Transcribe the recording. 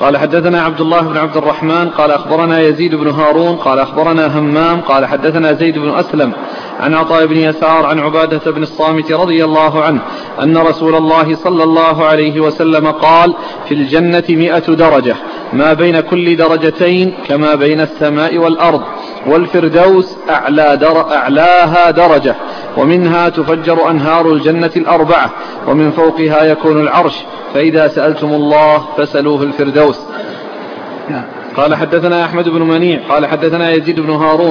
قال حدثنا عبد الله بن عبد الرحمن قال أخبرنا يزيد بن هارون قال أخبرنا همام قال حدثنا زيد بن أسلم عن عطاء بن يسار عن عبادة بن الصامت رضي الله عنه أن رسول الله صلى الله عليه وسلم قال في الجنة 100 درجة ما بين كل درجتين كما بين السماء والأرض، والفردوس أعلاها درجة، ومنها تفجر أنهار الجنة 4، ومن فوقها يكون العرش، فإذا سألتم الله فسألوه الفردوس. قال حدثنا أحمد بن منيع قال حدثنا يزيد بن هارون